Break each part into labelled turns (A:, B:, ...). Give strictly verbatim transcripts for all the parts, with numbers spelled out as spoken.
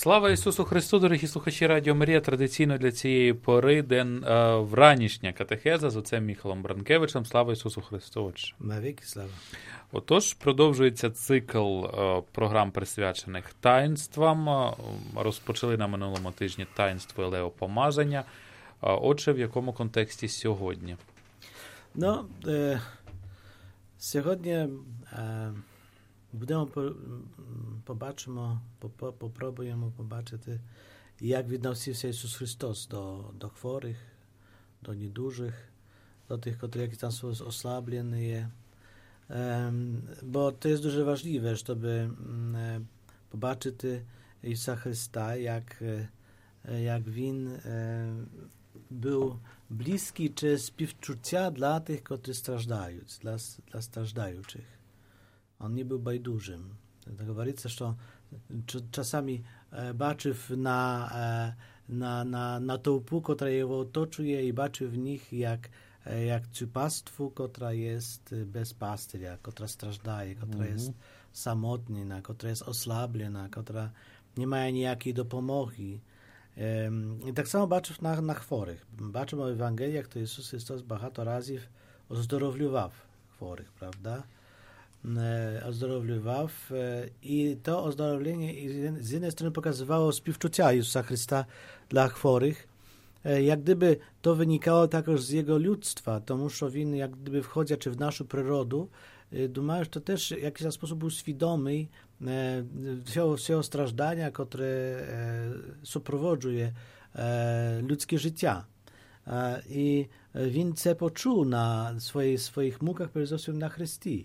A: Слава Ісусу Христу, дорогі слухачі Радіо Марія. Традиційно для цієї пори день е, вранішня катехеза з отцем Міхалом Бранкевичем. Слава Ісусу Христу.
B: Навіки слава.
A: Отож, продовжується цикл е, програм, присвячених таїнствам. Е, розпочали на минулому тижні таїнство елеопомазання. Е, отже, в якому контексті сьогодні?
B: Ну, е, сьогодні е, будемо побачимо, попробуємо побачити, як відносився Ісус Христос до, до хворих, до недужих, до тих, які якісь там ослаблені є. Um, bo to jest дуже важливо, щоб um, побачити Ісуса Христа, як, як Він um, був близький через співчуття для тих, які страждають, для, для страждаючих. On nie był bajduzym. Говориться, що czasami бачив на, на, на, на толпу, яка його оточує, і бачив в них, як jak цю паству, котра є без пастиря, котра страждає, котра є mm-hmm. самотна, котра є ослаблена, котра не має ніякої допомоги. Ем, і так само бачив на, на хворих. Бачимо в Євангеліях, то Ісус Христос багато разів оздоровлював хворих, правда? Е, оздоровлював. Е, і то оздоровлення з однієї сторони показувало співчуття Ісуса Христа dla хворих, jak gdyby to wynikało także z jego ludztwa, тому що він, jak gdyby wchodząc w naszą przyrodę, думаю, że to też w jakiś sposób był świadomy всього страждання, które супроводжує ludzkie życia. I він це почув на своїх, своїх mukach, перед wszystkim na Chrysті.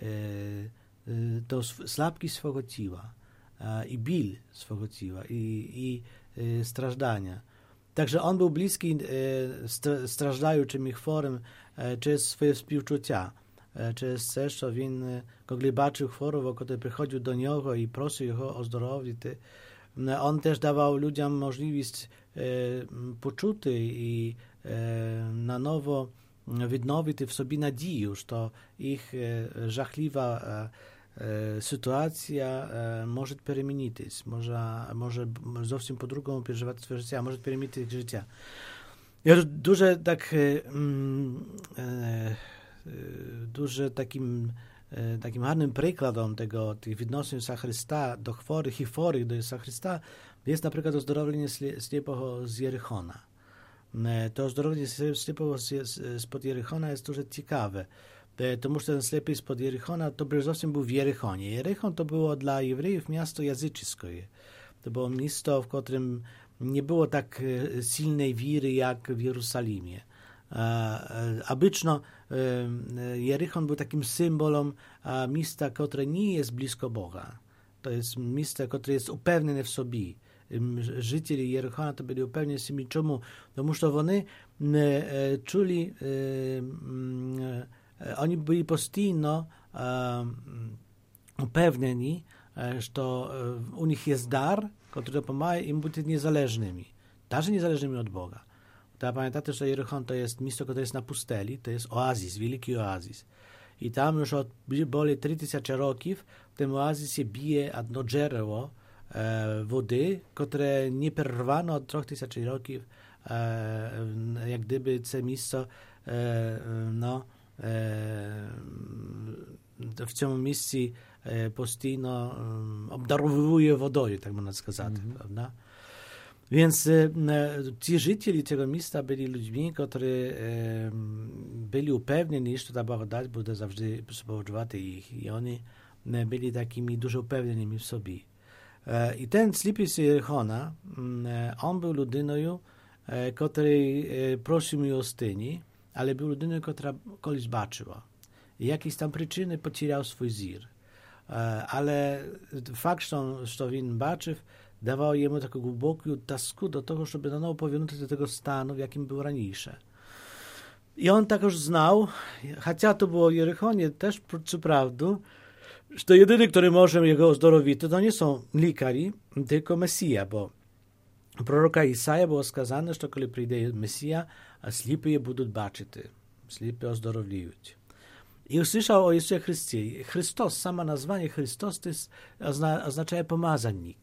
B: To słabki swego ciała i bil swego ciała i, i stраждання. Także on był bliski e, stраждаючим і хворим e, через своє співчуття, e, через це, що він, e, коли бачив хворого, який приходив до нього і просив його оздоровити, e, on też dawał ludziom możliwość e, почути і e, na nowo відновити в собі надію, що їх e, жахлива e, sytuacja e, może перемінитись, może, może зовсім по-другому переживати своє життя, може перемінити їх життя. Я дуже так e, e, дуже таким e, таким гарним прикладом tego, tych відносин Ісуса Христа до хворих і хворих до Ісуса Христа jest na przykład ozdrowienie ślepego z Jerichona. E, to ozdrowienie ślepego spod Jerichona jest дуже ciekawe. Тому що ten ślepy spod Jerichona to przede był w Jerichonie. Jerichon to było dla Jewrejów miasto jazyczyskie. To było miasto, w którym nie było tak silnej wiry jak w Jerozolimie. Obyczno Jerichon był takim symbolem miasta, które nie jest blisko Boga. To jest miasto, które jest upewnione w sobie. Жителі Єрихона to byli upewnieni собі. Czemu? Тому що вони czuli Oni byli postійно e, upewnieni, że u nich jest dar, który pomaga im być niezależnymi. Także niezależnymi od Boga. To pamiętajcie, że Jerichon to jest miejsce, które jest na pusteli, to jest oazis, wielki oazis. I tam już od boli trzy tysiące roków w tym oazisie bije jedno drzewo e, wody, które nie przerwano od trzech tysięcy roków, e, jak gdyby to miejsce e, no, w tym miejscu postійно obdarowuje wodą, tak można сказати, mm-hmm. prawda? Więc ci życiele tego miejsca byli ludźmi, którzy byli upewnieni, że ta благодать będzie zawsze sopроводжувати ich i oni byli takimi dużo upewnionymi w sobie. I ten ślepy z Jerichona, on był ludyną, który prosił miłostyni, ale był ludyną, która kiedyś baczyła. I jakieś tam przyczyny pocierał swój wzrok. Ale fakt, że on baczył, dawał jemu taką głęboką tasku do tego, żeby na nowo powrócić do tego stanu, w jakim był raniejsze. I on także znał, chociaż to było w Jerichonie też, co prawda, że jedyny, który może jego ozdrowić, to nie są lekarze, tylko Mesja, bo proroka Isaja było skazane, że kiedy przyjdzie Mesja, a ślepy będą baczyć, ślepy ozdrowią. I usłyszał o Jezusie Chrystie. Chrystus, sama nazwanie Chrystus, to jest, ozna, oznacza pomazannik.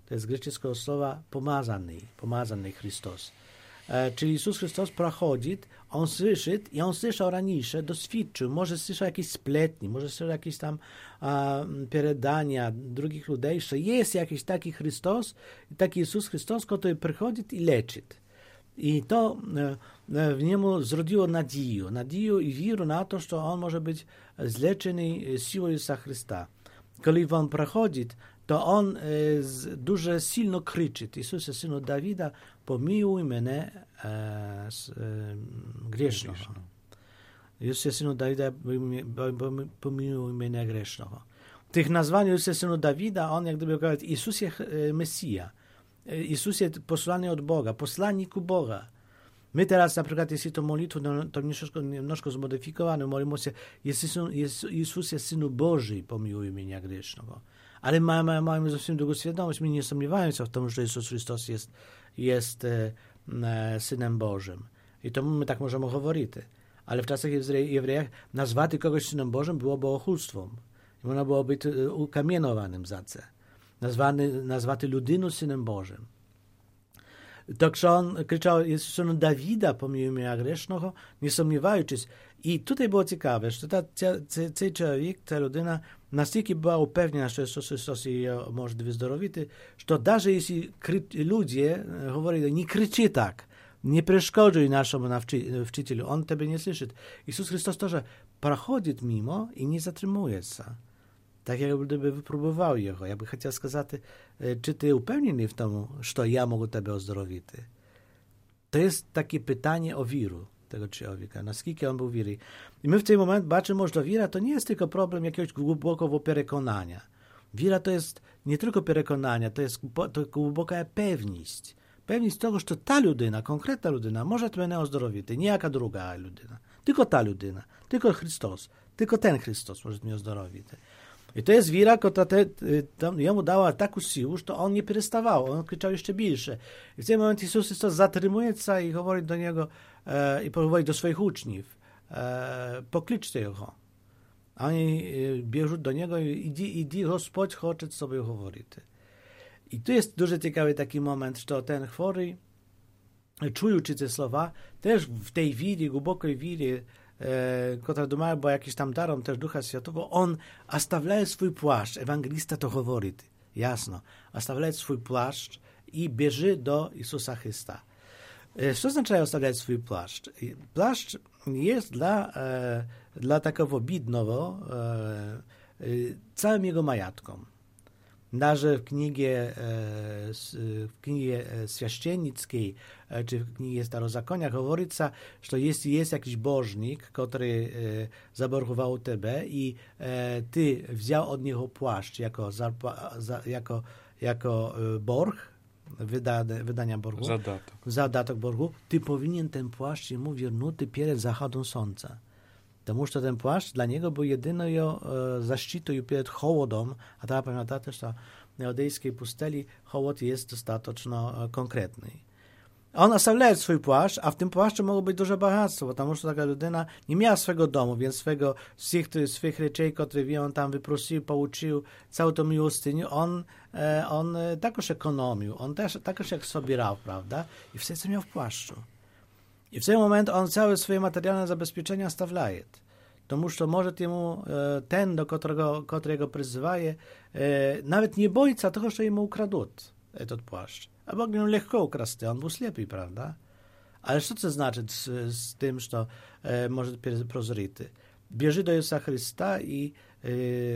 B: to jest z greckiego słowa pomazany, pomazany Chrystus. E, czyli Jezus Chrystus prochodzi, On słyszy i On słyszał raniejsze, doświadczył, może słyszał jakieś spletni, może słyszał jakieś tam a, peredania drugich ludzi, że jest jakiś taki Chrystus, taki Jezus Chrystus, który przychodzi i leczy. I to e, w niemu zrodziło nadzieję, nadzieję i wiarę na to, że On może być zleczony siłą Jezusa Chrysta. Kiedy On przychodzi, to On e, z, дуже silno krzyczy: Jezusie, Synu Dawida, pomiłuj mnie e, z, e, grzesznego. Jezusie, Synu Dawida, pomiłuj mnie grzesznego. W tych nazwaniach Jezusie, Synu Dawida, On jak gdyby powiedział: Jezusie e, Mesja. Jezus jest posłany od Boga, poslanik Boga. My teraz na przykład, jeśli to modlitwę, no, to troszkę, troszkę zmodyfikowane, modlimy się: Jezus jest Synu Boży, pomiłuj mnie grzesznego. Ale mamy, mamy zawsze drugą świadomość, my nie sądziewamy się w tym, że Jezus Chrystus jest, jest e, e, Synem Bożym. I to my tak możemy mówić. Ale w czasach Jewrejach nazwać kogoś Synem Bożym było bogохульstwem. I można było być ukamienowanym za to. Nazwany, nazwany ludynu Synem Bożym. Także on krzyczał: jest Synu Dawida, pomiłuj mnie grzesznego, nie sądziewając. I tutaj było ciekawe, że ta, ten człowiek, ta ludyna, настільки była upewniona, że Jezus Chrystus jej może wyzdrowić, że nawet jeśli ludzie mówili: nie krzyczy tak, nie przeszkadzuj naszemu nauczycielu, on Ciebie nie słyszy. Jezus Chrystus też przechodzi mimo i nie zatrzymuje się. Tak jakby wypróbował Jego. Ja bym chciał сказać, czy Ty upewniony w tym, że ja mogę Ciebie uzdrowić? To jest takie pytanie o wiru tego człowieka, na skільки on był wiry. I my w tym momencie baczymy, że wiara to nie jest tylko problem jakiegoś głębokiego przekonania. Wiara to jest nie tylko przekonania, to jest to głęboka pewność. Pewność tego, że ta ludyna, konkretna ludyna może mnie uzdrowić, nie jaka druga ludyna. Tylko ta ludyna, tylko Chrystus, tylko ten Chrystus może mnie uzdrowić. I to jest wiara, która te, tam, jemu dała taką siłę, że on nie przestawał, on krzyczał jeszcze więcej. I w tym momencie Jezus Chrystus zatrzymuje się i mówi do niego e, i mówi do swoich uczniów: e, pokliczcie Jego. A oni e, bierzą do niego i idzie, idzie, Gospodź chce z sobie mówić. I tu jest дуже ciekawy taki moment, że ten chory, czujący te słowa, też w tej wierze, głębokiej wierze, E, która duma była jakiś tam darem też Ducha Świętego, on ostawiaje swój płaszcz, ewangelista to mówi, jasno, ostawiaje swój płaszcz i bierze do Jezusa Chrysta. E, co znaczy ostawiać swój płaszcz? Płaszcz jest dla, e, dla takiego bidnego e, e, całym jego majątkom. Даже w knigie, w knigie święcienickiej, czy w knigie Starozakonia mówi się, że jeśli jest jakiś bożnik, który zaborgował Ciebie i Ty wziął od niego płaszcz jako, jako, jako borg, wydane, wydania borgu,
A: zadatek.
B: zadatek borgu, Ty powinien ten płaszcz mu wiernuty przed zachodem słońca. Тому що ten płaszcz dla niego był jedyną e, zaszczytą przed chłodem, a teraz pamiętacie, że w neodejskiej pusteli chłod jest dostatecznie konkretny. On ostawiał swój płaszcz, a w tym płaszczu mogło być duże bogactwo, потому że taka ludyna nie miała swego domu, więc swego, z tych swych rzeczy, które on tam wyprosił, pouczył, całą tą miłostynię, on, e, on także ekonomił, on też także jak sobierał, prawda? I wszystko miał w płaszczu. I w ten moment on całe swoje materialne zabezpieczenia stawiaje. Тому що може йому ten, do którego, którego przyzywaje, nawet nie boi się tego, że jemu ukradł ten płaszcz. A mogli mu lekko ukraść, on był ślepy, prawda? Ale co to znaczy z, z tym, że e, może być prozryty? Bierze do Jezusa Chrysta i e,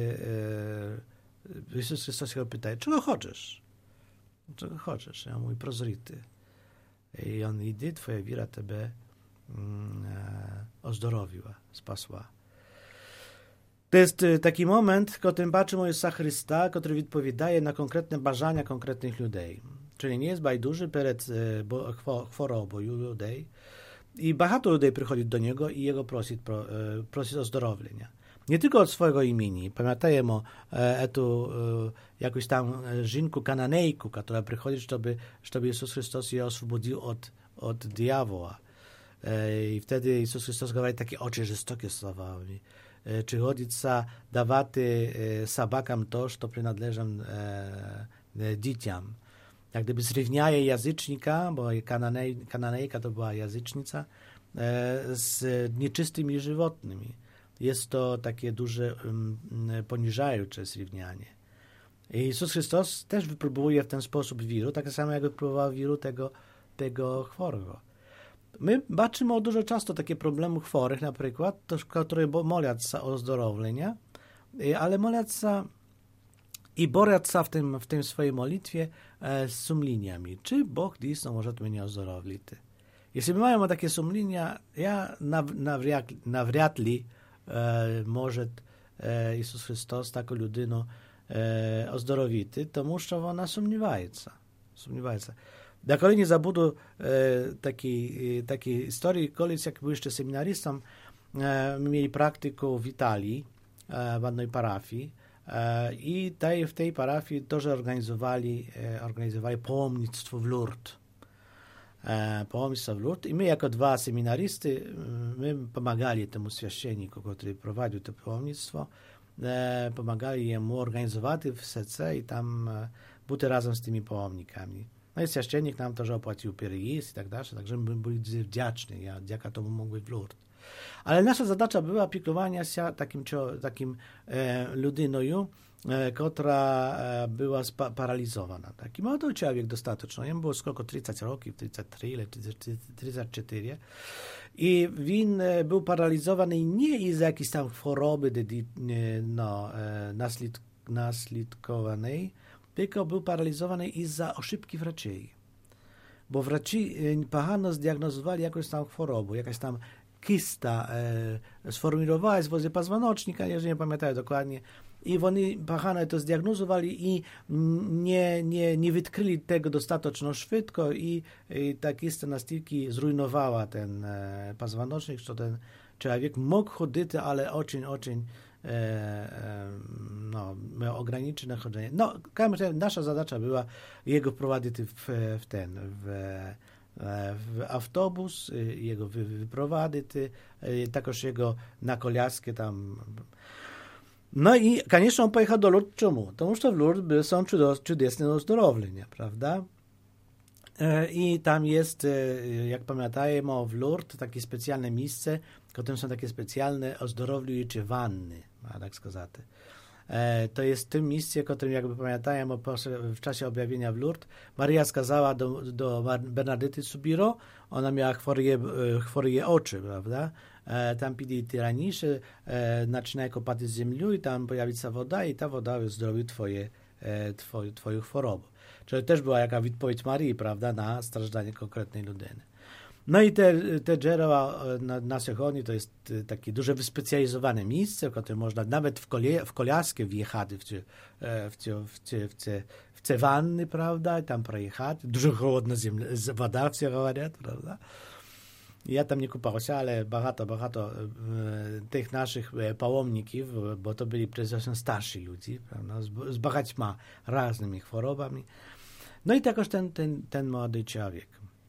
B: e, Jezus Chrystus go pyta: czego chcesz? Czego chcesz? Ja mówię: prozryty. I on idzie, twoja wiara Ciebie mm, e, ozdrowiła, spasła. To jest taki moment, w którym patrzymy Jezusa Chrysta, który odpowiada na konkretne bажання konkretnych ludzi. Czyli nie jest bajduży przed chorobą ludzi. I багато ludzi przychodzi do Niego i Jego prosić, prosić o zdrowienia. Nie tylko od swojego imienia. Pamiętajmy e, tu e, jakąś tam żynku kananejku, która przychodzi, żeby, żeby Jezus Chrystus je oswobodził od, od diabła. E, I wtedy Jezus Chrystus mówi takie oczy żestokie słowa. E, czy chodzić sa dawaty e, sabakam to, co przynależy e, e, dzieciom. jak gdyby zrównaje jazycznika, bo Kananej, Kananejka to była jazycznica, z nieczystymi żywotnymi. Jest to takie duże um, poniżające zrównanie. I Jezus Chrystus też wypróbuje w ten sposób wiru, tak samo jak wypróbował wiru tego, tego chorego. My baczymy dużo często takie problemy chorych, na przykład, to, które modlą się o zdrowienie, ale modlą się i borą się w tym, w tym swojej modlitwie e, z sumieniami. Czy Bóg действительно może mnie ozdrowić? Jeśli my mamy takie sumienia, ja nawrяд, nawряд ли e, może e, Jezus Chrystus taką ludyną e, ozdrowić, to muszą ona sumniewaється. Sumniewaється. Ja kolejnie zabudu e, takiej, takiej historii, kiedyś jak był jeszcze seminarystą, e, mieli praktykę w Italii, e, w jednej parafii e, i tej, w tej parafii też organizowali, e, organizowali pałomnictwo w Lourdes. E, pałomnictwo w Lourdes i my jako dwa seminarysty, my pomagali temu święcenniku, który prowadził to pałomnictwo, e, pomagali jemu organizować w serce i tam e, być razem z tymi pałomnikami. No i święcennik nam też opłacił perejazd i tak dalej, także my byli wdzięczni, ja dzięki temu mogli w Lourdes. Ale nasza zadacza była opiekowania się takim, takim e, ludyną, e, która e, była spa, paralizowana. Taki młody człowiek dostatecznie, jemu było skoro trzydzieści roków, trzydzieści trzy, trzydzieści cztery. I on e, był paralizowany nie z jakiejś tam choroby no, e, naslid, naslidkowanej, tylko był paralizowany i za oszybki wraci. Bo wraci pachano zdiagnozowali jakąś tam chorobę, jakaś tam kista e, sformowała się wozie pazwanocznika, jeżeli nie pamiętają dokładnie. I oni pachano to zdiagnozowali i nie, nie, nie wykryli tego dostatecznie szybko i, i ta kista nastільки zrujnowała ten e, pazwanocznik, że ten człowiek mógł chodzić, ale очень, очень E, e, no, ograniczone chodzenie. No, nasza zadacza była jego wprowadzić w, w ten, w, w autobus, jego wyprowadzić, takoż jego na koliaskę tam. No i, koniecznie on pojechał do Lourdes. Czemu? Тому że w Lourdes są cudowne uzdrowienia, prawda? I tam jest, jak pamiętajmy, w Lourdes takie specjalne miejsce, w którym są takie specjalne ozdrowlujące wanny, tak сказать. To jest tym miejsce, w którym, jakby pamiętajmy, w czasie objawienia w Lourdes, Maria skazała do, do Bernadety Subiro, ona miała chworie oczy, prawda? Tam pili tyranisze, zaczynają kopać z ziemią i tam pojawi się woda i ta woda uzdrowi twoje, twoje, twoją chorobę. Czyli też była jaka odpowiedź Marii, prawda, na strażdanie konkretnej ludyny. No i te, te drzewa na, na Sechonie to jest takie duże wyspecjalizowane miejsce, w którym można nawet w, kolie, w koliaskę wjechać w te, w te, w te, w te, w te wanny, prawda, i tam przejechać. Dużo chłodna woda, wszyscy mówią, prawda. Ja tam nie kupał się, ale bardzo, bardzo e, tych naszych pałomników, bo to byli przede wszystkim starsi ludzie, prawda, z, z багатьма różnymi chorobami. No i takoż ten, ten, ten młody człowiek.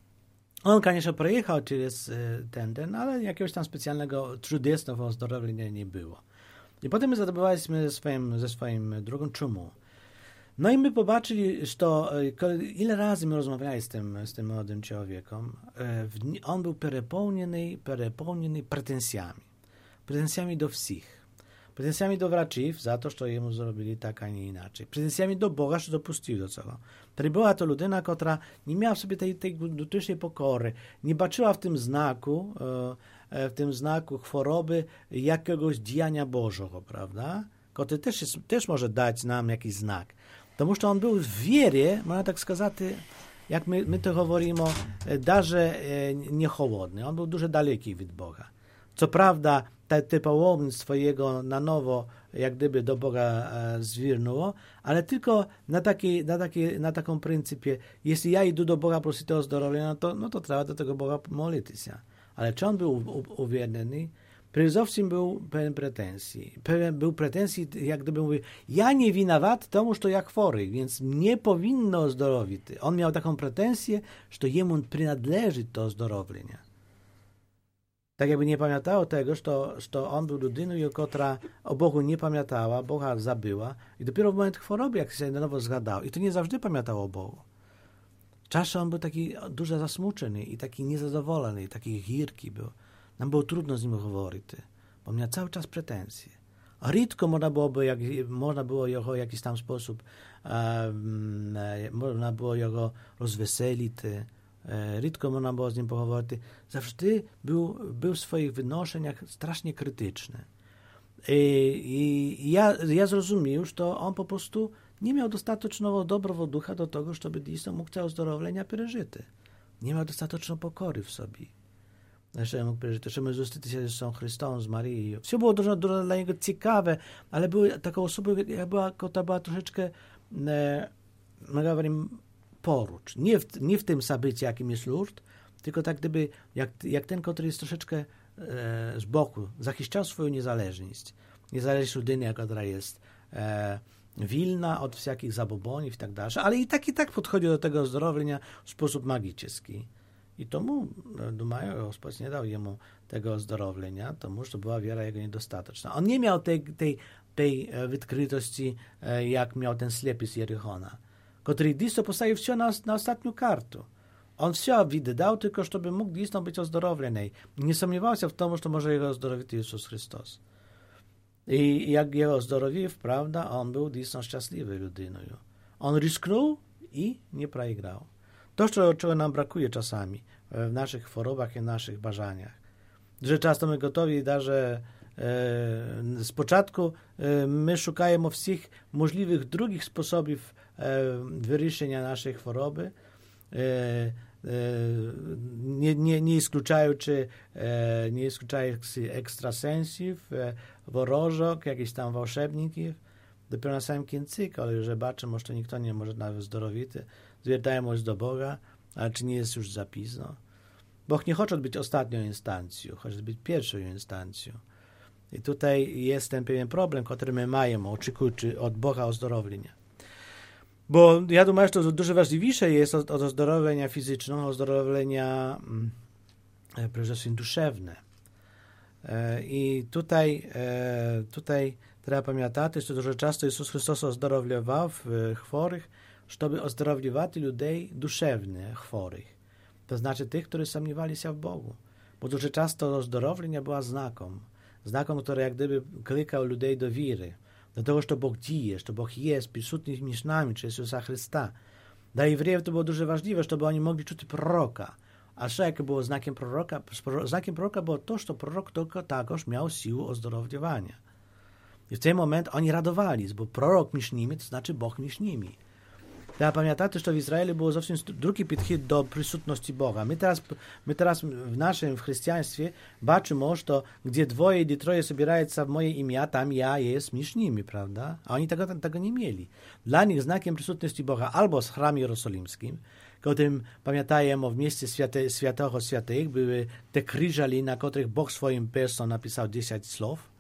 B: On, конечно, przejechał przez ten, ten, ale jakiegoś tam specjalnego cudownego ozdrowienia nie było. I potem my zadobywaliśmy ze swoim, ze swoim drugą czemu. No i my popatrzyli, że to, ile razy my rozmawiali z tym, z tym młodym człowiekiem, on był perepełniony, perepełniony pretensjami. Pretensjami do wszystkich. Pretensjami do wraców za to, że jemu zrobili tak, a nie inaczej. Pretensjami do Boga, że dopuścił do tego. To była to ludyna, która nie miała w sobie tej, tej dotycznej pokory, nie baczyła w tym znaku, w tym znaku choroby jakiegoś działania Bożego, prawda? Który też, jest, też może dać nam jakiś znak. Тому що on był w wierze, można tak сказать, jak my, my to mówimy, darze niechłodny. On był dużo daleki od Boga. Co prawda, te, te pałomnictwo jego na nowo, jak gdyby do Boga e, zwiernuło, ale tylko na, taki, na, taki, na takim pryncypie, jeśli ja idę do Boga prosić o zdrowie, no to, no to trzeba do tego Boga modlić się. Ale czy on był uwierny? Przede wszystkim był pełen pretensji. Pełen, był pretensji, jak gdyby mówił, ja nie winowat tomu, że to jak chory, więc nie powinno ozdrowić. On miał taką pretensję, że jemu przynależy to ozdrowienie. Tak jakby nie pamiętał tego, że, to, że to on był ludyną, która o Bogu nie pamiętała, Boga zabyła i dopiero w moment choroby, jak się na nowo zgadał. I to nie zawsze pamiętał o Bogu. Czasem on był taki дуже засмучений i taki niezadowolony, i taki gierki był. Nam było trudno z nim говорити, bo miał cały czas pretensje. A рідко можна було б, як, можна було його в якийсь там спосіб, е, можна було його розвеселити, е, рідко можна було з ним поговорити. Завжди був, був в своїх відношеннях страшно критичний. I, i ja, ja zrozumiał, że on po prostu nie miał dostatecznego dobrego ducha do tego, żeby dійсно mógł te ozdrowienia przeżyć. Nie miał dostatecznej pokory w sobie. Że mógł przeżyć, że my zustryli się z Chrystusem, z Marią. Wszystko było dużo, dużo dla niego ciekawe, ale była taka osoba, jak była, ta była troszeczkę, e, my mówimy, porucz. Nie w, nie w tym sabycie, jakim jest Lourdes, tylko tak gdyby, jak, jak ten, który jest troszeczkę z boku, zachiszczał swoją niezależność. Niezależność ludyny, która jest e, wilna od wszelkich zabobonów i tak dalej, ale i tak i tak podchodzi do tego ozdrowienia w sposób magiczny. I tomu, думаю, Господь nie dał jemu tego ozdrowienia, tomu, że była wiara jego niedostateczna. On nie miał tej, tej, tej wykrytości, jak miał ten ślepy z Jerichona, który dziś postawił wszystko na, na ostatnią kartę. On wszystko wydał, tylko żeby mógł dійсно być ozdrowiony. Nie sądzał się w tym, że może jego ozdrowić Jezus Chrystus. I jak jego ozdrowił, prawda, on był dійсно szczęśliwy ludyną. On rysknął i nie przegrał. To, czego, czego nam brakuje czasami w naszych chorobach i naszych bażaniach. Że często my gotowi, że e, z początku e, my szukamy wszystkich możliwych drugich sposobów e, wyryszenia naszej choroby, e, Nie, nie, nie wykluczając e, nie wykluczając ekstrasensów, e, worożok, jakichś tam волшебników. Dopiero na samym końcu, ale już zobaczymy, że nikt nie może nawet zdrowić, zwracają się do Boga, ale czy nie jest już za późno? Bóg nie chce być ostatnią instancją, chce być pierwszą instancją. I tutaj jest ten pewien problem, który my mamy, oczekując od Boga ozdrowienia. Bo ja думаю, że to dużo ważniejsze jest od, od ozdrowienia fizycznego, ozdrowienia mm, przede wszystkim duszewne. E, I tutaj, e, tutaj trzeba pamiętać, że dużo często Jezus Chrystus ozdrowiewał chorych, żeby ozdrowiewać ludzi duszewnie chorych. To znaczy tych, którzy sądziwali się w Bogu. Bo dużo często ozdrowienie była znakom. Znakom, który jak gdyby klikał ludzi do wiry. Do tego, że Bóg dzieje, że Bóg jest przysutny między nami, czy Jezusa Chrysta. Dla Jewrejów to było дуже ważne, żeby oni mogli czuć proroka. A co jakie było znakiem proroka? Znakiem proroka było to, że prorok tylko takoż miał siłę ozdrowiewania. I w ten moment oni radowali, bo prorok między nimi, to znaczy Bóg między nimi. Trzeba pamiętać, że w Izraelu było zawsze drugi podchód do przysutności Boga. My teraz, my teraz w naszym w chrześcijaństwie baczymy, że gdzie dwoje i troje zbierają się w moje imię, tam ja jest między nimi, prawda? A oni tego, tego nie mieli. Dla nich znakiem przysutności Boga albo z chramu jerozolimskim, którym pamiętajemy w mieście święte, świętego świętych były te krzyżali, na których Bóg swoim persą napisał dziesięć słów,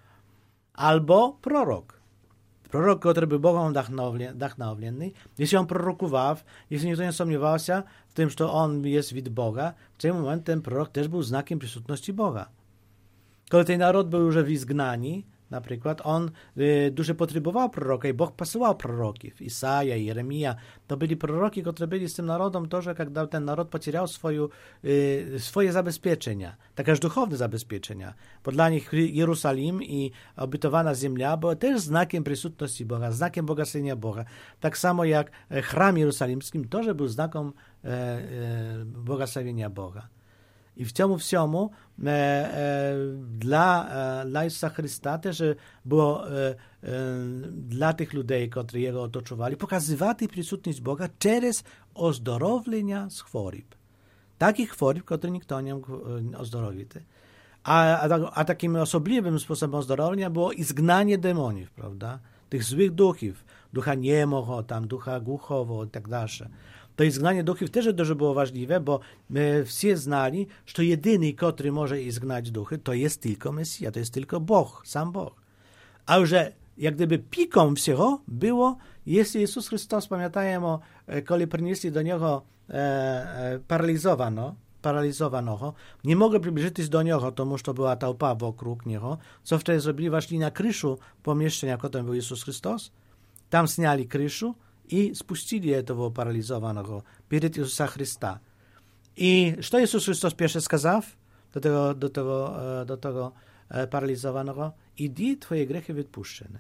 B: albo prorok. Prorok, który był Bogiem wdachnowiony, jeśli on prorokował, jeśli nikt nie sądzał się w tym, że on jest od Boga, w tym momencie ten prorok też był znakiem przysutności Boga. Kiedy ten naród był już w izgnani, na przykład, on y, dużo potrzebował proroka i Bóg posyłał proroków. Isaja, Jeremia, to byli proroki, które byli z tym narodem, to, że kiedy ten naród pocierał swoją, y, swoje zabezpieczenia, takie duchowne zabezpieczenia, bo dla nich Jerusalim i obytowana ziemia była też znakiem przysutności Boga, znakiem błogosławienia Boga. Tak samo jak chram jerusalimski też był znakiem e, e, błogosławienia Boga. I w tym wszystkim e, e, dla, e, dla Jezusa Chrysta też było e, e, dla tych ludzi, którzy Jego otoczowali, pokazywać przysutność Boga przez ozdrowienia z chorób. Takich chorób, które nikt nie mógł ozdrowić. A, a, a takim osobliwym sposobem ozdrowienia było izgnanie demonów, prawda? Tych złych duchów, ducha niemocho, tam ducha głuchowo i tak dalej. To izgnanie duchów też dużo było ważliwe, bo my wszyscy znali, że jedyny, który może izgnać duchy, to jest tylko Mesja, to jest tylko Bóg, sam Bóg. A że jak gdyby piką wszystkiego było, jest Jezus Chrystus, pamiętajmy, kiedy przynieśli do Niego e, e, paralizowano, paralizowanego, nie mogli przybliżyć się do Niego, тому że była taupa wokół Niego, co wtedy zrobili, weszli na kryszu pomieszczenia, którym był Jezus Chrystus, tam zniali kryszu i spuścili tego paralizowanego przed Jezusa Chrysta. I co Jezus Chrystus pierwszy skazał do tego, do tego, do tego paralizowanego? Idy, twoje grzechy wypuszczone.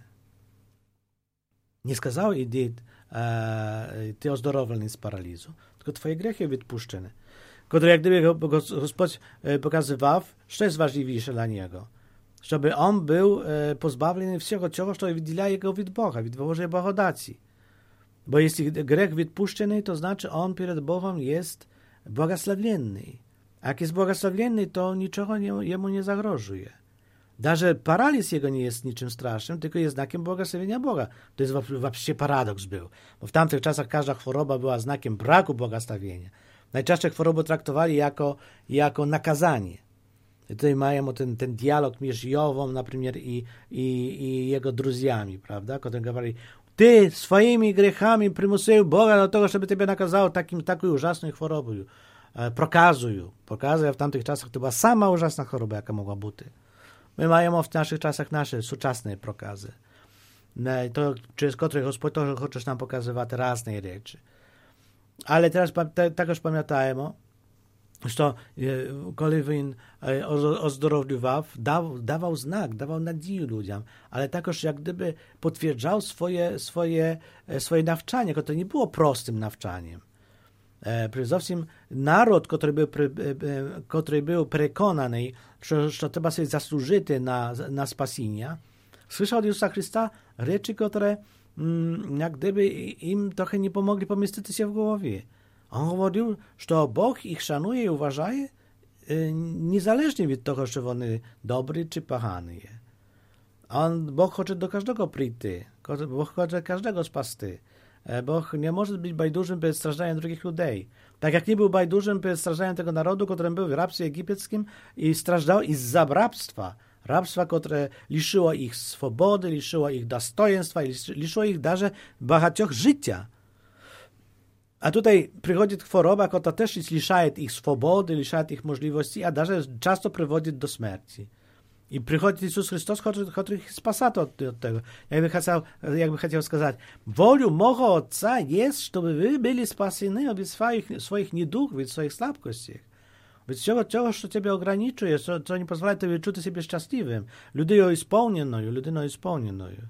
B: Nie skazał, idy, ty ozdrowiony z paralizu, tylko twoje grzechy wypuszczone. Które jak gdyby Gospodź pokazywał, co jest ważniejsze dla Niego. Żeby On był pozbawiony wszystkiego, co wydziela Jego od Boga, od Bożej błagodaci. Bo jeśli grzech wypuszczony, to znaczy On przed Bogiem jest błogosławienny. A jak jest błogosławienny, to niczego nie, Jemu nie zagrożuje. Даже paraliz Jego nie jest niczym strasznym, tylko jest znakiem błogosławienia Boga. To jest właściwie paradoks był. Bo w tamtych czasach każda choroba była znakiem braku błogosławienia. Najczęściej chorobę traktowali jako, jako nakazanie. I tutaj mają ten, ten dialog między Jową, na przykład, i, i, i jego druzjami, prawda? Kiedy mówili, ty swoimi grzechami przymusujesz Boga do tego, żeby ciebie nakazał takim, taką ужасną chorobą. Prokazują. Prokazują w tamtych czasach to była sama ужасna choroba, jaka mogła być. My mamy w naszych czasach nasze współczesne prokazy. To, przez które Gospodь też chce nam pokazywać różne rzeczy. Ale teraz також пам'ятаємо, що коли він оздоровлював, дав, давав знак, давав надію людям, але також як gdyby potwierdzał swoje, swoje, swoje nawczanie, które nie było prostym nawczaniem. Przede wszystkim naród, który był, który był przekonany, że, że trzeba sobie zasłużyć na, na spasienie, słyszał od Jezusa Chrysta rzeczy, które jak gdyby im trochę nie pomogli pomieścić się w głowie. On mówił, że Bóg ich szanuje i uważa, niezależnie od tego, czy on dobry czy pachany. On, Bóg chce do każdego przyjść, Bóg chce każdego spasty. Bóg nie może być bajdurzym przed strażaniem drugich ludzi. Tak jak nie był bajdurzym przed strażaniem tego narodu, którym był w rabstwie egipeckim i strażdał i z rabstwa. Rabstwa, które liczyło ich swobody, liczyło ich dostojeństwa, liczyło ich darze багатьох życia. A tutaj przychodzi choroba, która też liczy ich swobody, liczy ich możliwości, a darze często prowadzi do śmierci. I przychodzi Jezus Chrystus, który ich spasa od, od tego. Jakby chciał, jakby chciał сказать, wolą mojego Ojca jest, żeby wy byli spasieni od swoich, swoich nieduch, od swoich słabkości. Від цього, цього, що тебе ограничує, що, що не дозволяє тобі чути себе щасливим, людиною ісполненою, людиною ісполненою.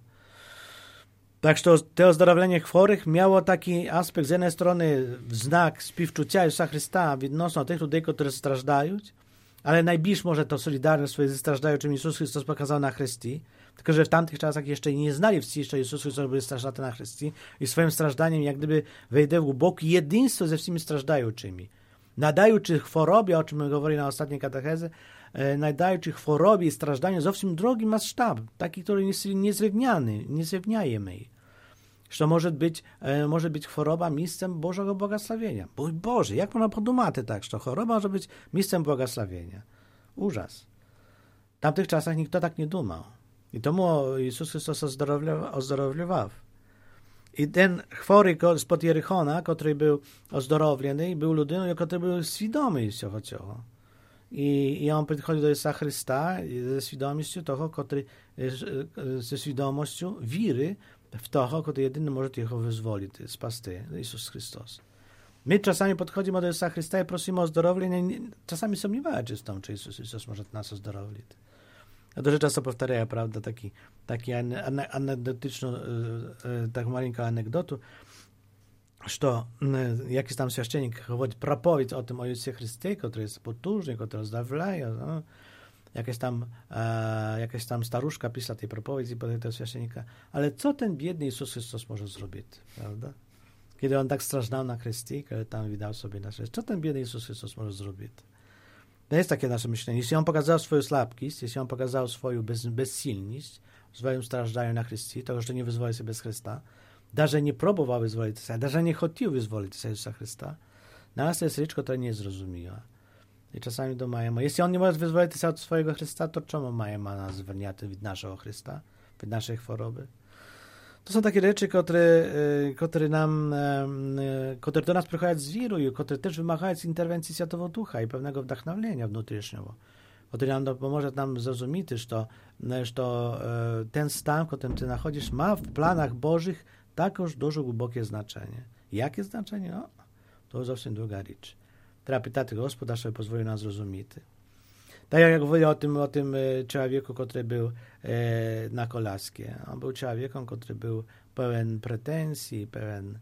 B: Так що те оздоровлення хворих miało taki aspekt, z jednej strony znak spівчуття Ісуса Христа відносно тих людей, які страждають, ale najbliż może to solidarność ze stраждаючим Ісус Христос показав на Христі, tylko że w tamtych czasach jeszcze nie znali wszyscy, że Jezus Chrystus był strażdaty na Chrysti i swoim strażdaniem jak gdyby wejdzie w głębokie jedynstwo ze wszystkimi strażdającymi. Nadajući chorobie, o czym my mówili na ostatniej katecheze, nadajući chorobie i strażdaniu zowsім drogi masштаб, taki, który jest niezrówniany, niezrówniajemy. Że może być, może być choroba miejscem Bożego błogosławienia. Bój Boże, jak można podumać tak, że choroba może być miejscem błogosławienia. Użas. W tamtych czasach nikt tak nie dumał. I tomu Jezus Chrystus ozdrowił. I ten chory spod Jerichona, który był ozdrowiony, był ludyną, który był świadomy tego ciocho. I, I on przychodził do Jezusa Chrysta ze świadomością tego, który, ze świadomością wiry w tego, który jedyny może jego wyzwolić, spasty, Jezus Chrystus. My czasami podchodzimy do Jezusa Chrysta i prosimy o zdrowienie, czasami sumniewamy się z tym, czy Jezus Chrystus może nas ozdrowić. Ja дуже часто повторяю, правда, такі, такі анекдотичну, так маленьку анекдоту, що jakiś tam święcennik mówi propowiedź o tym o Jezusie Chryście, który jest potężny, który zdrawia, no, jakaś tam, e, jakaś tam staruszka pisała tej propowiedzi po tego święcennika, ale co ten biedny Jezus Chrystus może zrobić, prawda? Kiedy on tak strażdał na Chryście, kiedy tam wydał sobie na Chryście, co ten biedny Jezus Chrystus może zrobić? To jest takie nasze myślenie. Jeśli on pokazał swoją słabkość, jeśli on pokazał swoją bez, bezsilność w swoim strażdaniu na Chryście, to, że nie wyzwolił się bez Chrysta, даже nie próbował wyzwolić się, даже nie chciał wyzwolić się Jezusa Chrysta, na nas to jest rzecz, która nie jest zrozumiała. I czasami domajemy, jeśli on nie może wyzwolić się od swojego Chrysta, to czemu mają nas zwolniać od naszego Chrysta, od naszej choroby? To są takie rzeczy, które, które nam, które do nas przychodzą z wiru, które też wymagają interwencji Świętego Ducha i pewnego wdachnowienia wewnętrznego, który nam pomoże nam zrozumieć, że, że ten stan, w którym ty nachodzisz, ma w planach Bożych також дуже глибоке значення. Яке значення? Ну, то зовсім друга річ. Треба питати Господа, щоб дозволив нам зрозуміти. Tak jak mówię o tym, o tym człowieku, który był e, na kolaskie. On był człowiekiem, który był pełen pretensji, pełen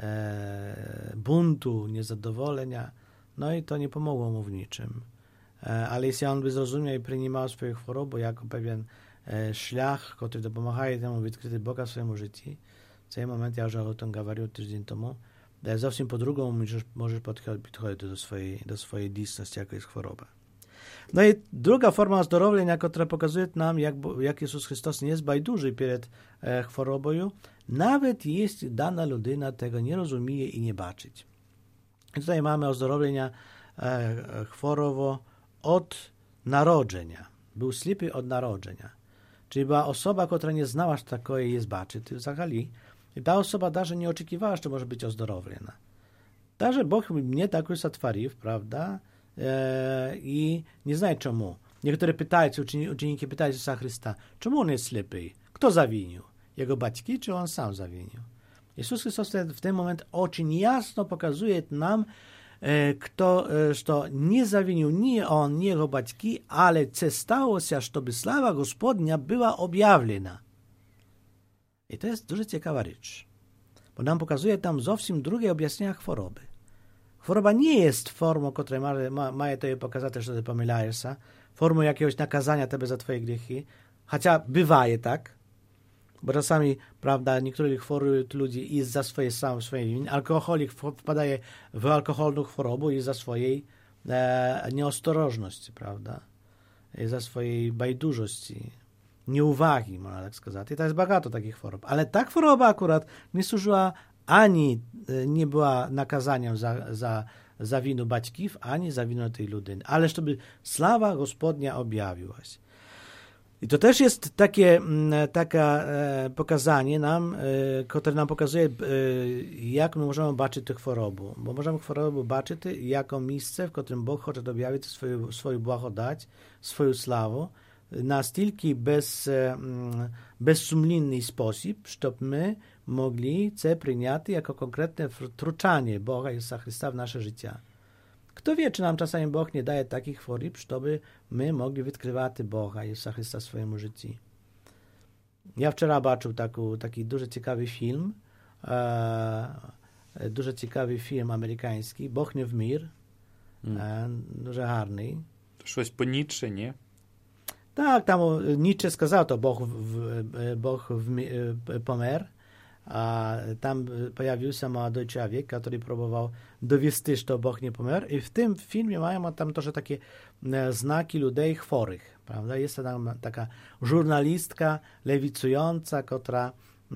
B: e, buntu, niezadowolenia. No i to nie pomogło mu w niczym. E, ale jeśli on by zrozumiał i przyjmował swoją chorobę jako pewien e, szlach, który dopomaga temu odkryć Boga w swoim życiu, w tym momencie, ja już o tym mówił tydzień temu, zowsім по-другому możesz, możesz podchodzić do swojej, do swojej istności, jako jest choroba. No i druga forma ozdrowienia, która pokazuje nam, jak, jak Jezus Chrystus nie jest bajduży przed e, chorobą, nawet jeśli dana ludyna tego nie rozumie i nie baczyć. I tutaj mamy ozdrowienia e, chorobo od narodzenia. Był ślepy od narodzenia. Czyli była osoba, która nie znała, że takie jest baczyć. I ta osoba даже nie oczekiwała, że może być ozdrowiona. Даже Bóg mnie taką zatwarił, prawda? I nie znają czemu. Niektóre pytają, uczniki pytają Jezusa Chrysta, czemu on jest ślepy? Kto zawinił? Jego baćki, czy on sam zawinił? Jezus Chrystus w ten moment очень jasno pokazuje nam, kto, że nie zawinił nie on, nie jego baćki, ale co stało się, żeby sława Gospodnia była objawlena. I to jest дуже ciekawa rzecz, bo nam pokazuje tam zowsім drugie objaśnienie choroby. Choroba nie jest formą, która ma, ma, ma to pokazać, że ty pomylasz się, formą jakiegoś nakazania tebe za twoje grzechy, chociaż bywaje tak, bo czasami, prawda, niektórych chorują ludzi i za swoje sam, swoje winy. Alkoholik wpadaje w alkoholną chorobę i za swojej e, nieostrożności, prawda, i za swojej bajdużości, nieuwagi, można tak сказать. I to jest багато takich chorób. Ale ta choroba akurat nie służyła ani nie była nakazaniem za, za, za winu baćków, ani za winu tej ludyny. Ale żeby sława Gospodnia objawiła się. I to też jest takie, takie e, pokazanie nam, e, które nam pokazuje, e, jak my możemy baczyć tę chorobę. Bo możemy chorobę baczyć jako miejsce, w którym Bóg chce objawić swoją, swoją błagodać, swoją sławę, na stylki bez, bezsumlinny sposób, żeby my mogli це прийняти jako konkretne wtruczanie Boga Jezusa Chrysta w nasze życie. Kto wie, czy nam czasami Bóg nie daje takich chorób, żeby my mogli odkrywać Boga Jezusa Chrysta w swoim życiu. Ja wczoraj zobaczył taki дуже ciekawy film, e, дуже ciekawy film amerykański, Bóg nie w mir, mm. e, дуже гарний.
A: To coś po Nietzsche, nie?
B: Tak, tam Nietzsche сказал, to Bóg, w, Bóg w, pomer, a tam pojawił się młody człowiek, który próbował dowieść, że Bóg nie pomer. I w tym filmie mają tam też takie znaki ludzi chorych, prawda? Jest tam taka żurnalistka lewicująca, która,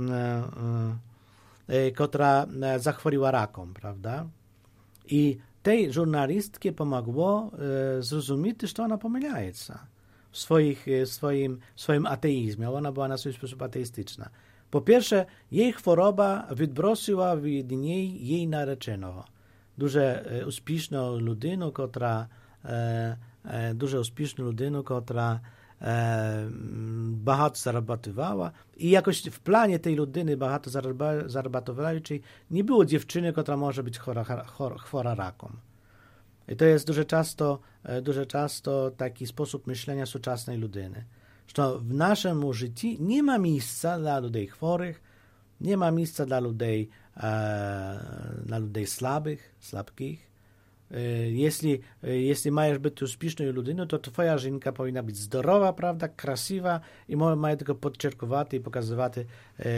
B: która zachworiła rakiem, prawda? I tej żurnalistce pomogło zrozumieć, że ona pomyla się w swoich, swoim, swoim ateizmie. Ona była na swój sposób ateistyczna. Po pierwsze, jej choroba wybrosiła w niej jej narzeczonego. Дуже успішну людину, котра е, е, дуже успішну людину, котра е, багато заробляла. I jakoś w planie tej ludyny багато заробляючи nie było dziewczyny, która może być chora, chora, chora rakiem. I to jest дуже często, дуже często taki sposób myślenia współczesnej ludyny. Że w naszym życiu nie ma miejsca dla ludzi chorych, nie ma miejsca dla ludzi, e, dla ludzi słabych, słabkich. E, jeśli, e, jeśli masz być uspieszną ludyną, to twoja żonka powinna być zdrowa, prawda, krasiwa i ma tylko podczerkować i pokazywać e,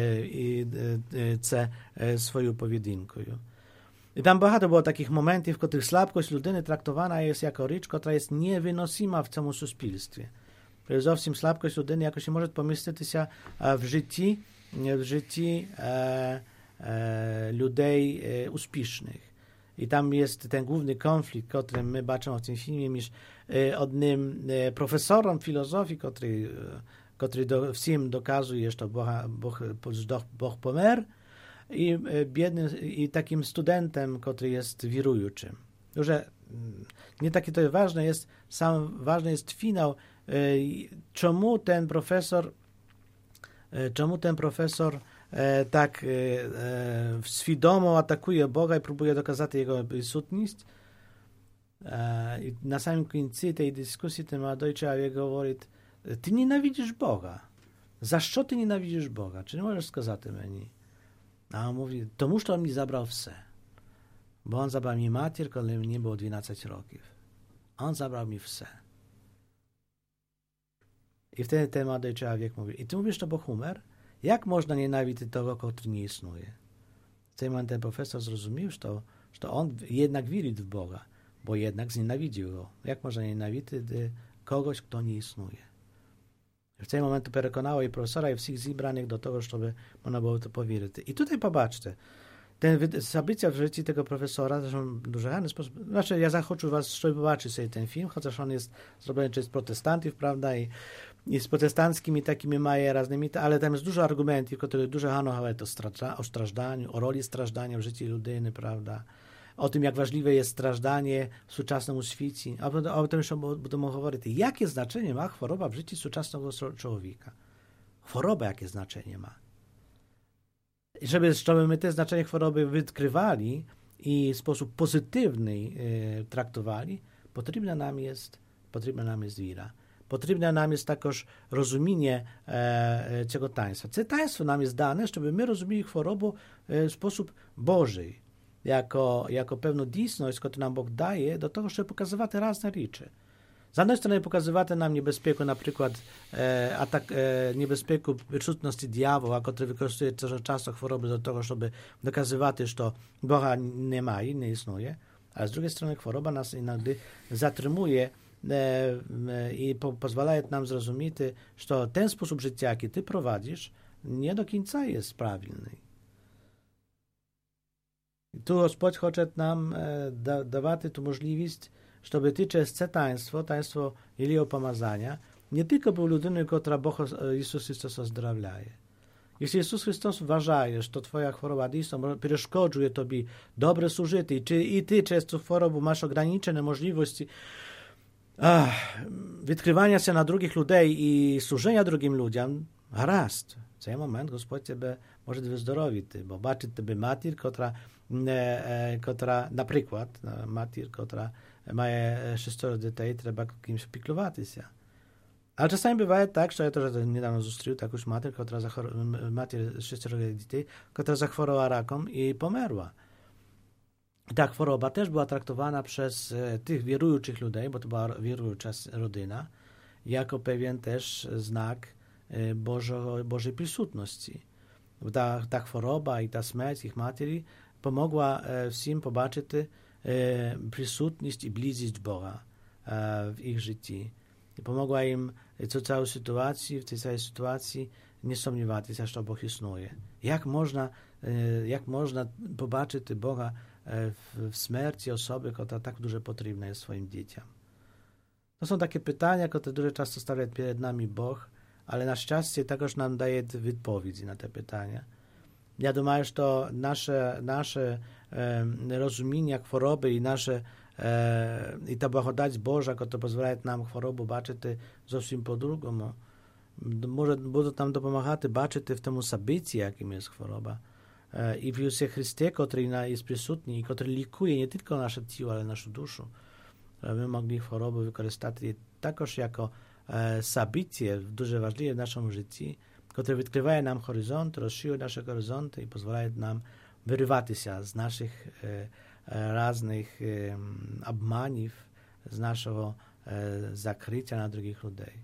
B: e, e, swoją powiedynkę. I tam багато było takich momentów, w których słabkość ludyny traktowana jest jako rzecz, która jest niewynosima w całym społeczeństwie. Zowsім słabkość ludyny jakoś nie może pomieścić się w życiu, w życiu e, e, ludzi e, uspiesznych. I tam jest ten główny konflikt, który my baczymy w tym filmie, między e, odnym e, profesorem filozofii, który, który do, wszystkim dokazuje, że Bóg, Bóg pomer, i e, biednym, i takim studentem, który jest wirującym. Że nie takie to ważne jest, sam ważny jest finał, czemu ten profesor, czemu ten profesor е, так е, е, свідомо атакує Бога і пробує доказати його присутність. Е, і на самому кінці тієї дискусії ten молодий чоловік говорить, ти ненавидиш Бога. За що ти ненавидиш Бога? Чи не можеш сказати мені? A on mówi, тому що він мені забрав все. Bo on zabrał mi matір, коли мені було дванадцять років. On zabrał mi все. I wtedy ten młody człowiek mówi, i ty mówisz, że Bóg umarł? Jak można nienawidzić tego, który nie istnieje? W tym momencie ten profesor zrozumiał, że, że on jednak wierzy w Boga, bo jednak znienawidził go. Jak można nienawidzić kogoś, kto nie istnieje? W tym momencie przekonało i profesora, i wszystkich zebranych do tego, żeby można było to powierzyć. I tutaj popatrzcie, te zabycia w życiu tego profesora, zresztą w dużo inny sposób, znaczy ja zachoczę was, żeby zobaczyć sobie ten film, chociaż on jest zrobiony przez protestantów, prawda, i, i z protestanckimi takimi maje raznymi, ale tam jest dużo argumentów, które dużo hanowały o strażdaniu, o roli strażdania w życiu ludyny, prawda, o tym, jak ważliwe jest strażdanie w współczesnym świecie, a o, o tym jeszcze będziemy mówić, jakie znaczenie ma choroba w życiu współczesnego człowieka. Choroba jakie znaczenie ma. I żeby, żeby my te znaczenie choroby wykryli i w sposób pozytywny e, traktowali, potrzebna nam jest, potrzebna nam jest wiara. Potrzebne nam jest także rozumienie e, tego taństwa. To taństwo nam jest dane, żeby my rozumieli chorobę e, w sposób Boży, jako, jako pewną dійсність, którą nam Bóg daje, do tego, żeby pokazywać różne rzeczy. Z jednej strony pokazywać nam niebezpieczeństwo, na przykład e, atak, e, niebezpieczeństwo wyczutności diabła, który wykorzystuje coraz często choroby do tego, żeby dokazywać, że Boga nie ma i nie istnieje, ale z drugiej strony choroba nas inogdy zatrzymuje e, e, i po, pozwala nam zrozumieć, że ten sposób życia, jaki ty prowadzisz, nie do końca jest prawilny. I tu Господь chce nam e, da, dawać tu możliwość, żeby ty przez to taństwo, taństwo Ілії pomazania, nie tylko był ludyną, która Bóg Jezus Chrystus ozdrawляє. Jeśli Jezus Chrystus uważaje, że twoja choroba dійсно przeszkodzuje tobie dobre służyty, czy i ty przez tą chorobę masz ograniczone możliwości ach, wykrywania się na drugich ludzi i służenia drugim ludziom, raz, w ten moment Gospodź ciebie może wyzdrowić, bo baczy tebe matir, która, e, która na przykład, matir, która mає шестеро дітей, треба кимось піклуватися. Але czasami буває так, що я теж недавно зустрів також матір, котра захор... матір шестеро дітей, котра захворіла раком і померла. Ta choroba też była traktowana przez tych wierujących ludzi, bo to była wierująca rodzina, jako pewien też znak Bożo, Bożej przysutności. Ta, ta choroba i ta śmierć ich materi pomogła wszystkim zobaczyć przysutność i bliskość Boga w ich życiu. I pomogła im w całej sytuacji, w tej całej sytuacji nie sądziewać się, że Bóg istnieje. Jak można, jak można zobaczyć Boga w śmierci osoby, która tak dużo potrzebna jest swoim dzieciom? To są takie pytania, które dużo często stawia przed nami Bóg, ale na szczęście także nam daje odpowiedzi na te pytania. Ja думаю, że nasze, nasze e, rozumienie choroby i nasze e, i ta благодать Boża, która pozwala nam chorobę zobaczyć zupełnie po drugiemu, może będą nam dopomagać zobaczyć w tym sabycie, jakim jest choroba. E, I w Jezusie Chryście, który jest przysutny i który likuje nie tylko nasze ciało, ale naszą duszę, żeby my mogli chorobę wykorzystać także jako e, sabycie dużo ważne w naszym życiu, które odkrywają nam horyzont, rozszerza nasze horyzonty i pozwala nam wyrywać się z naszych e, e, różnych e, obmanów, z naszego e, zakrycia na drugich ludzi.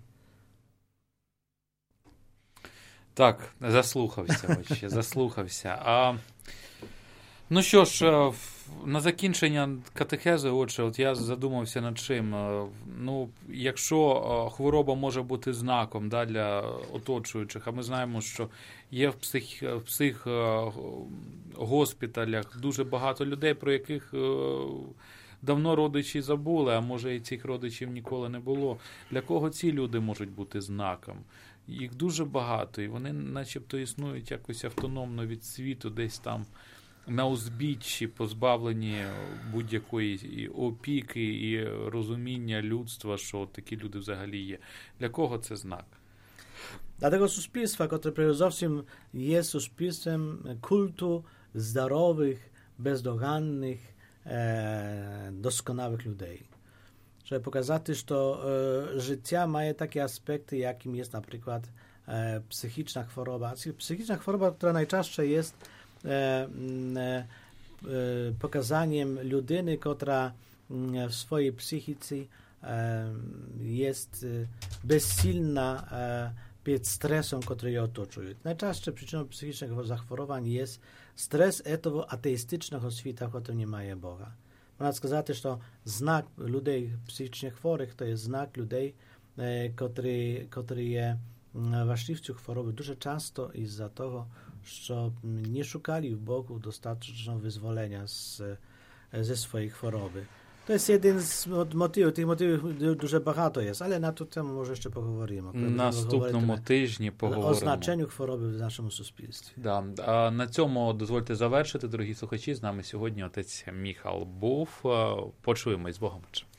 A: Так, заслухався, ще, заслухався. А, ну що ж, на закінчення катехези, отже, от я задумався над чим. Ну, якщо хвороба може бути знаком, да, для оточуючих, а ми знаємо, що є в псих, в псих госпіталях дуже багато людей, про яких давно родичі забули, а може і цих родичів ніколи не було. Для кого ці люди можуть бути знаком? Їх дуже багато, і вони начебто існують якось автономно від світу, десь там на узбіччі, позбавлені будь-якої і опіки, і розуміння людства, що такі люди взагалі є. Для кого це знак?
B: Dlatego суспільство, które зовсім є суспільством культу здорових, бездоганних, e, doskonałych людей. Żeby pokazać, że e, życie ma takie aspekty, jakim jest na przykład e, psychiczna choroba. Psychiczna choroba, która najczęściej jest e, e, pokazaniem ludyny, która w swojej psychice e, jest bezsilna e, przed stresem, który ją otoczuje. Najczęściej przyczyną psychicznych zachorowań jest stres tego ateistycznego świata, w którym nie ma Boga. Można сказати, że znak ludzi psychicznie chorych to jest znak ludzi, e, który, który jest właściwcą choroby дуже często i za tego, że nie szukali w Bogu dostatecznego wyzwolenia z, ze swojej choroby. To jest jeden z motywów, tych motywów дуже багато jest, ale na to temu może jeszcze poговоримо.
A: Наступному тижні поговоримо.
B: O значенню хвороби в нашому суспільстві.
A: Да. А на цьому дозвольте завершити, дорогі слухачі. З нами сьогодні отець Міхал був. Почуємось з Богом.